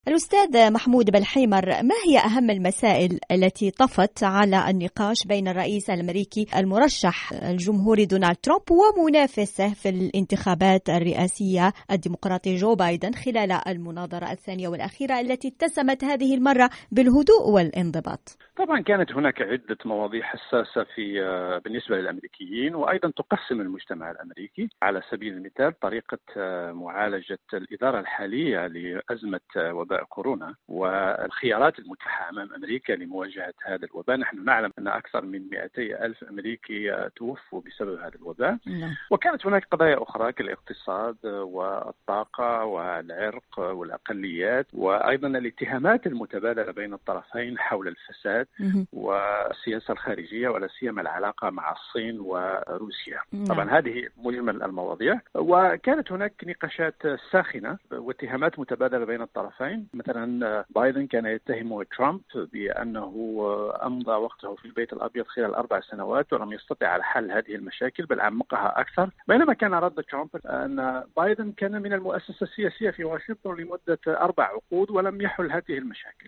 الأستاذ محمود بالحيمر، ما هي أهم المسائل التي طفت على النقاش بين الرئيس الأمريكي المرشح الجمهوري دونالد ترامب ومنافسه في الانتخابات الرئاسية الديمقراطي جو بايدن خلال المناظرة الثانية والأخيرة التي اتسمت هذه المرة بالهدوء والانضباط؟ طبعا كانت هناك عدة مواضيع حساسة بالنسبة للأمريكيين، وأيضا تقسم المجتمع الأمريكي. على سبيل المثال طريقة معالجة الإدارة الحالية لأزمة وباء كورونا والخيارات المتاحة أمام أمريكا لمواجهة هذا الوباء. نحن نعلم أن أكثر من 200 ألف أمريكي توفوا بسبب هذا الوباء. وكانت هناك قضايا أخرى كالاقتصاد والطاقة والعرق والأقليات، وأيضا الاتهامات المتبادلة بين الطرفين حول الفساد والسياسة الخارجية، ولا سيما العلاقة مع الصين وروسيا. طبعا هذه مجمل المواضيع، وكانت هناك نقاشات ساخنة واتهامات متبادلة بين الطرفين. مثلا بايدن كان يتهم ترامب بأنه أمضى وقته في البيت الأبيض خلال 4 سنوات ولم يستطع على حل هذه المشاكل بل عمقها أكثر، بينما كان رد ترامب أن بايدن كان من المؤسسة السياسية في واشنطن لمدة 4 عقود ولم يحل هذه المشاكل.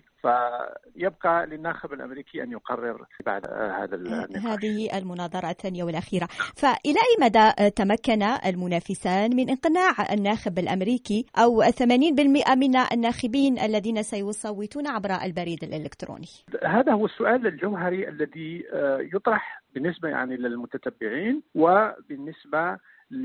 فيبقى للناخب الأمريكي أن يقرر بعد هذا النقاش. هذه المناظرة الثانية والأخيرة، فإلى أي مدى تمكن المنافسان من إقناع الناخب الأمريكي أو 80% من الناخبين الذين سيصوتون عبر البريد الإلكتروني؟ هذا هو السؤال الجوهري الذي يطرح بالنسبة للمتتبعين وبالنسبة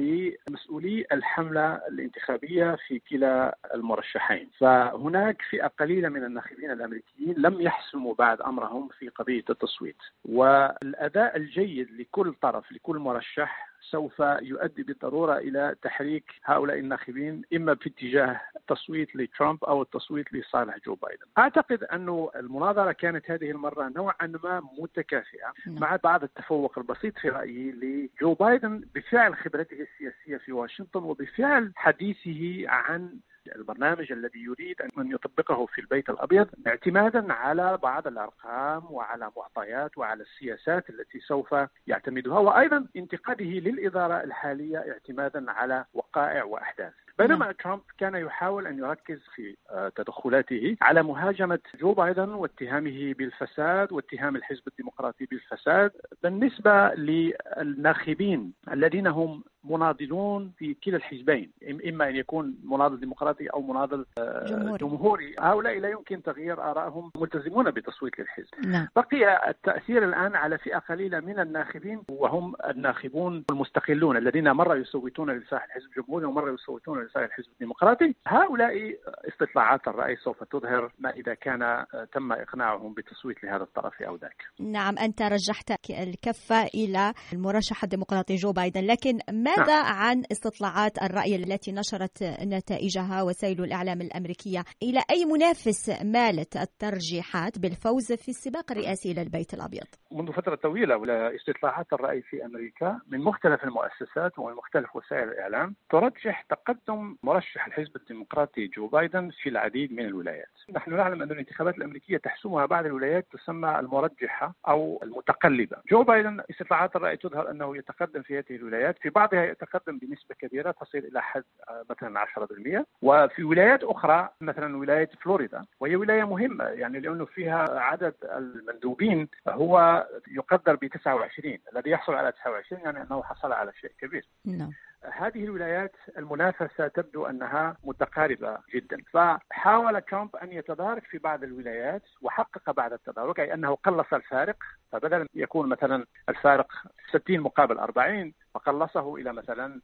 لمسؤولي الحملة الانتخابية في كلا المرشحين. فهناك فئة قليلة من الناخبين الأمريكيين لم يحسموا بعد أمرهم في قضية التصويت، والأداء الجيد لكل طرف لكل مرشح سوف يؤدي بالضرورة إلى تحريك هؤلاء الناخبين إما في اتجاه التصويت لترامب أو التصويت لصالح جو بايدن. أعتقد أن المناظرة كانت هذه المرة نوعا ما متكافئة، مع بعض التفوق البسيط في رأيي لجو بايدن بفعل خبرته السياسية في واشنطن وبفعل حديثه عن البرنامج الذي يريد أن يطبقه في البيت الأبيض، اعتمادا على بعض الأرقام وعلى معطيات وعلى السياسات التي سوف يعتمدها، وأيضا انتقاده للإدارة الحالية اعتمادا على وقائع وأحداث. بينما ترامب كان يحاول أن يركز في تدخلاته على مهاجمة جو بايدن واتهامه بالفساد واتهام الحزب الديمقراطي بالفساد. بالنسبة للناخبين الذين هم مناضلون في كلا الحزبين، إما أن يكون مناضل ديمقراطي أو مناضل جمهوري، هؤلاء لا يمكن تغيير آرائهم، ملتزمون بتصويت للحزب. بقي التأثير الآن على فئة قليلة من الناخبين، وهم الناخبون المستقلون الذين مرة يصوتون لصالح الحزب الجمهوري ومرة يصوتون لصالح الحزب الديمقراطي. هؤلاء استطلاعات الرأي سوف تظهر ما إذا كان تم إقناعهم بالتصويت لهذا الطرف أو ذاك. نعم، أنت رجحت الكفة إلى المرشح الديمقراطي جو بايدن، لكن ماذا عن استطلاعات الرأي التي نشرت نتائجها وسائل الإعلام الأمريكية؟ إلى أي منافس مالت الترجيحات بالفوز في السباق الرئاسي إلى البيت الأبيض؟ منذ فترة طويلة واستطلاعات الرأي في أمريكا من مختلف المؤسسات ومن مختلف وسائل الإعلام ترجح تقدم مرشح الحزب الديمقراطي جو بايدن في العديد من الولايات. نحن نعلم أن الانتخابات الأمريكية تحسمها بعض الولايات تسمى المرجحة أو المتقلبة. جو بايدن استطلاعات الرأي تظهر أنه يتقدم في هذه الولايات، في بعضها يتقدم بنسبة كبيرة تصل إلى حد مثلا 10%، وفي ولايات أخرى مثلا ولاية فلوريدا، وهي ولاية مهمة لأنه فيها عدد المندوبين هو يقدر ب29، الذي يحصل على 29 أنه حصل على شيء كبير. هذه الولايات المنافسة تبدو أنها متقاربة جدا، فحاول ترامب أن يتدارك في بعض الولايات وحقق بعض التدارك، أي أنه قلص الفارق، فبدل يكون مثلا الفارق 60 مقابل 40 فقلصه إلى مثلا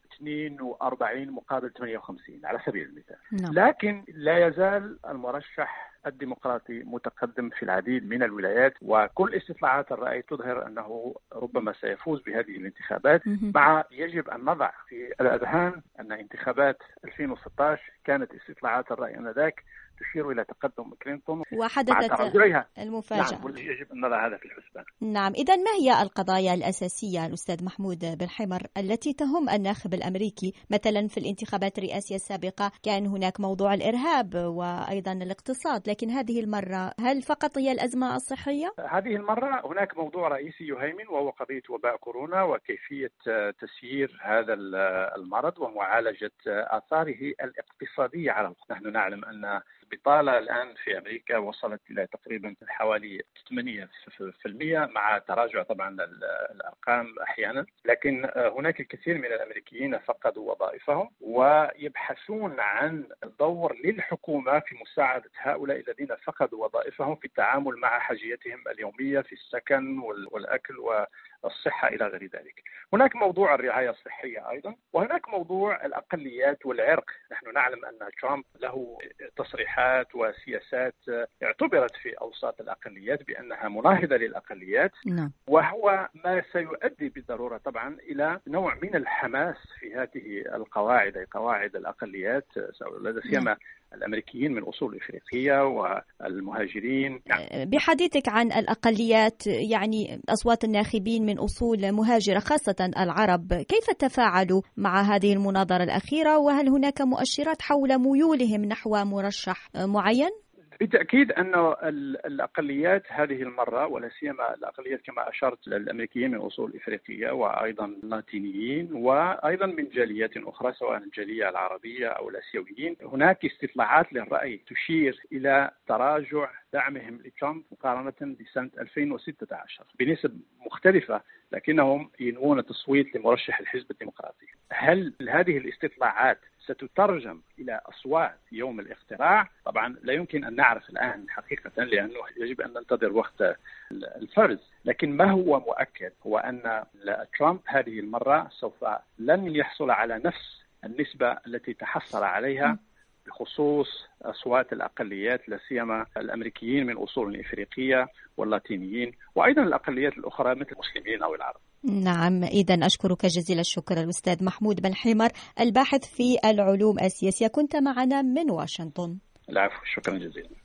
42 مقابل 58 على سبيل المثال. لكن لا يزال المرشح الديمقراطي متقدم في العديد من الولايات، وكل استطلاعات الرأي تظهر أنه ربما سيفوز بهذه الانتخابات. مع يجب أن نضع في الأذهان أن انتخابات 2016 كانت استطلاعات الرأي آنذاك تشير إلى تقدم كلينتون وحدثت المفاجأة. نعم، يجب أن نضع هذا في الحسبان. نعم، إذن ما هي القضايا الأساسية الأستاذ محمود بالحيمر التي تهم الناخب الأمريكي؟ مثلا في الانتخابات الرئاسية السابقة كان هناك موضوع الإرهاب وأيضا الاقتصاد، لكن هذه المرة هل فقط هي الأزمة الصحية؟ هذه المرة هناك موضوع رئيسي يهيمن، وهو قضية وباء كورونا وكيفية تسيير هذا المرض ومعالجة آثاره الاقتصادية على الوقت. نحن نعلم أن البطالة الآن في أمريكا وصلت إلى تقريبا حوالي 8%، مع تراجع طبعا الأرقام أحيانا، لكن هناك الكثير من الأمريكيين فقدوا وظائفهم ويبحثون عن دور للحكومة في مساعدة هؤلاء الذين فقدوا وظائفهم في التعامل مع حاجياتهم اليومية في السكن والأكل والصحة إلى غير ذلك. هناك موضوع الرعاية الصحية أيضا، وهناك موضوع الأقليات والعرق. نحن نعلم أن ترامب له تصريحات وسياسات اعتبرت في أوساط الأقليات بأنها مناهضة للأقليات، وهو ما سيؤدي بالضرورة طبعا إلى نوع من الحماس في هذه القواعد، قواعد الأقليات، لا سيما الأمريكيين من أصول إفريقية والمهاجرين. بحديثك عن الأقليات، يعني أصوات الناخبين من أصول مهاجرة خاصة العرب، كيف تفاعلوا مع هذه المناظرة الأخيرة؟ وهل هناك مؤشرات حول ميولهم نحو مرشح معين؟ بالتأكيد أن الأقليات هذه المرة، ولا سيما الأقليات كما أشرت للأمريكيين من أصول إفريقية وأيضا اللاتينيين وأيضا من جاليات أخرى سواء الجالية العربية أو الآسيويين، هناك استطلاعات للرأي تشير إلى تراجع دعمهم لترامب مقارنة بسنة 2016 بنسب مختلفة، لكنهم ينوون التصويت لمرشح الحزب الديمقراطي. هل هذه الاستطلاعات ستترجم إلى أصوات يوم الاقتراع؟ طبعا لا يمكن أن نعرف الآن حقيقة، لأنه يجب أن ننتظر وقت الفرز، لكن ما هو مؤكد هو أن ترامب هذه المرة سوف لن يحصل على نفس النسبة التي تحصل عليها بخصوص أصوات الأقليات، لا سيما الأمريكيين من أصول إفريقية واللاتينيين وأيضا الأقليات الأخرى مثل المسلمين أو العرب. نعم، إذن أشكرك جزيل الشكر الأستاذ محمود بن حيمر، الباحث في العلوم السياسية، كنت معنا من واشنطن. العفو، شكرا جزيلا.